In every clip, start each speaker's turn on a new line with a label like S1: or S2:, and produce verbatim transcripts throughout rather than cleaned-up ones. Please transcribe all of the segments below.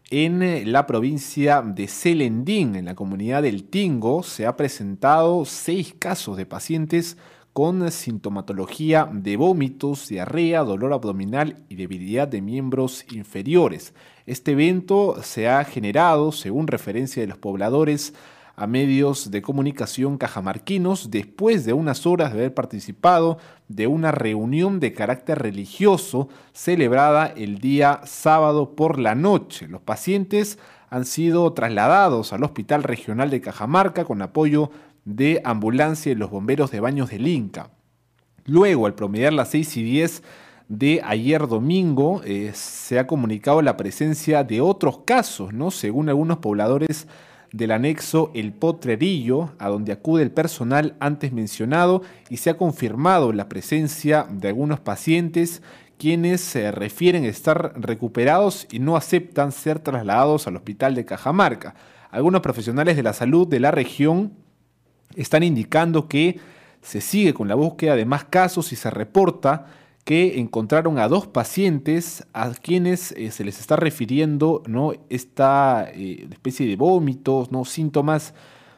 S1: En eh, la provincia de Celendín, en la comunidad del Tingo, se ha presentado seis casos de pacientes con sintomatología de vómitos, diarrea, dolor abdominal y debilidad de miembros inferiores. Este evento se ha generado, según referencia de los pobladores, a medios de comunicación cajamarquinos después de unas horas de haber participado de una reunión de carácter religioso celebrada el día sábado por la noche. Los pacientes han sido trasladados al Hospital Regional de Cajamarca con apoyo de ambulancia y los bomberos de Baños del Inca. Luego, al promediar las seis y diez de ayer domingo, eh, se ha comunicado la presencia de otros casos, ¿no? Según algunos pobladores del anexo El Potrerillo, a donde acude el personal antes mencionado, y se ha confirmado la presencia de algunos pacientes quienes se refieren a estar recuperados y no aceptan ser trasladados al hospital de Cajamarca. Algunos profesionales de la salud de la región están indicando que se sigue con la búsqueda de más casos y se reporta que encontraron a dos pacientes a quienes eh, se les está refiriendo, ¿no?, esta eh, especie de vómitos, ¿no?, síntomas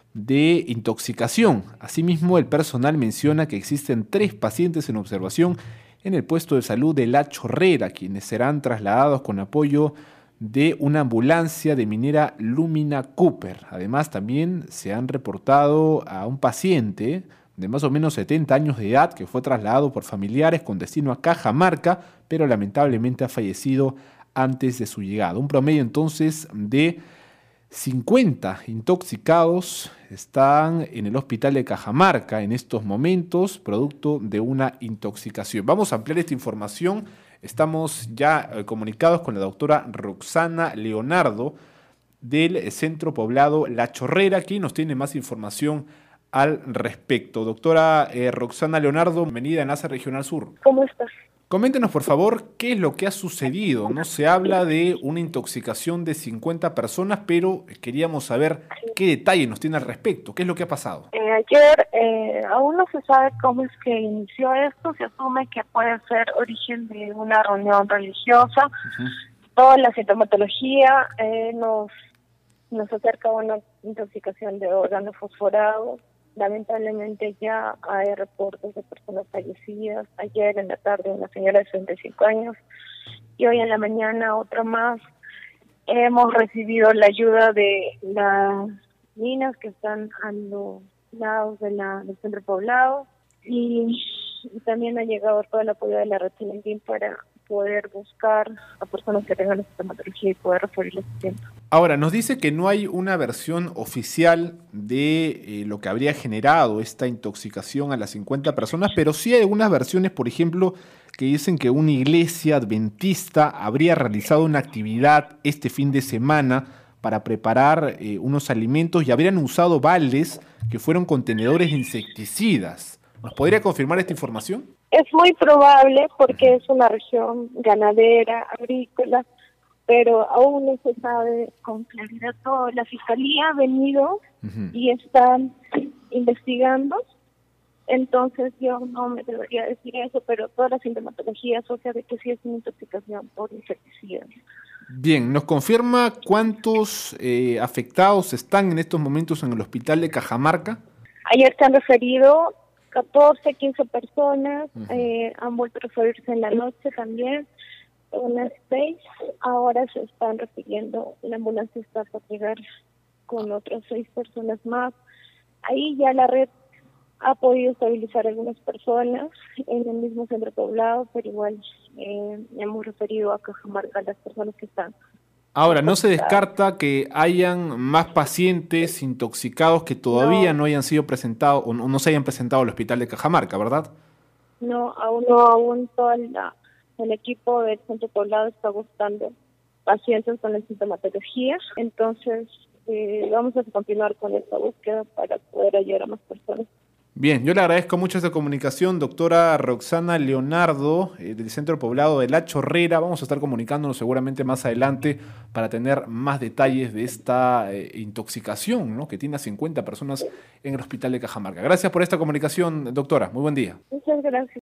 S1: de intoxicación. Asimismo, el personal menciona que existen tres pacientes en observación en el puesto de salud de La Chorrera, quienes serán trasladados con apoyo de una ambulancia de minera Lumina Cooper. Además, también se han reportado a un paciente de más o menos setenta años de edad que fue trasladado por familiares con destino a Cajamarca, pero lamentablemente ha fallecido antes de su llegada. Un promedio entonces de cincuenta intoxicados están en el hospital de Cajamarca en estos momentos, producto de una intoxicación. Vamos a ampliar esta información. Estamos ya eh, comunicados con la doctora Roxana Leonardo del Centro Poblado La Chorrera, quien nos tiene más información al respecto. Doctora eh, Roxana Leonardo, bienvenida a Enlace Regional Sur.
S2: ¿Cómo estás?
S1: Coméntenos, por favor, qué es lo que ha sucedido. No se habla de una intoxicación de cincuenta personas, pero queríamos saber qué detalle nos tiene al respecto. ¿Qué es lo que ha pasado?
S2: Eh, ayer eh, aún no se sabe cómo es que inició esto. Se asume que puede ser origen de una reunión religiosa. Uh-huh. Toda la sintomatología eh, nos, nos acerca a una intoxicación de órganos fosforados. Lamentablemente ya hay reportes de personas fallecidas. Ayer en la tarde una señora de sesenta y cinco años y hoy en la mañana otra más. Hemos recibido la ayuda de las minas que están a los lados de la, del centro poblado y, y también ha llegado todo el apoyo de la red Celendín para poder buscar a personas que tengan esta sintomatología y poder referirles a tiempo.
S1: Ahora, nos dice que no hay una versión oficial de eh, lo que habría generado esta intoxicación a las cincuenta personas, pero sí hay algunas versiones, por ejemplo, que dicen que una iglesia adventista habría realizado una actividad este fin de semana para preparar eh, unos alimentos y habrían usado baldes que fueron contenedores de insecticidas. ¿Nos podría confirmar esta información?
S2: Es muy probable porque es una región ganadera, agrícola, pero aún no se sabe con claridad todo. La Fiscalía ha venido uh-huh. y están investigando, entonces yo no me debería decir eso, pero toda la sintomatología asocia de que sí es una intoxicación por insecticidas.
S1: Bien, ¿nos confirma cuántos eh, afectados están en estos momentos en el hospital de Cajamarca?
S2: Ayer se han referido catorce, quince personas, uh-huh. eh, han vuelto a referirse en la noche también, unas seis, ahora se están refiriendo, la ambulancia está para llegar con otras seis personas más. Ahí ya la red ha podido estabilizar a algunas personas en el mismo centro poblado, pero igual eh, hemos referido a Cajamarca a las personas que están.
S1: Ahora, no se descarta que hayan más pacientes intoxicados que todavía no, no hayan sido presentados o no, no se hayan presentado al hospital de Cajamarca, ¿verdad?
S2: No, aún no, aún todo la, el equipo del centro poblado está buscando pacientes con la sintomatología, entonces eh, vamos a continuar con esta búsqueda para poder ayudar a más personas.
S1: Bien, yo le agradezco mucho esta comunicación, doctora Roxana Leonardo, eh, del Centro Poblado de La Chorrera. Vamos a estar comunicándonos seguramente más adelante para tener más detalles de esta eh, intoxicación, ¿no?, que tiene a cincuenta personas en el hospital de Cajamarca. Gracias por esta comunicación, doctora. Muy buen día.
S2: Muchas gracias.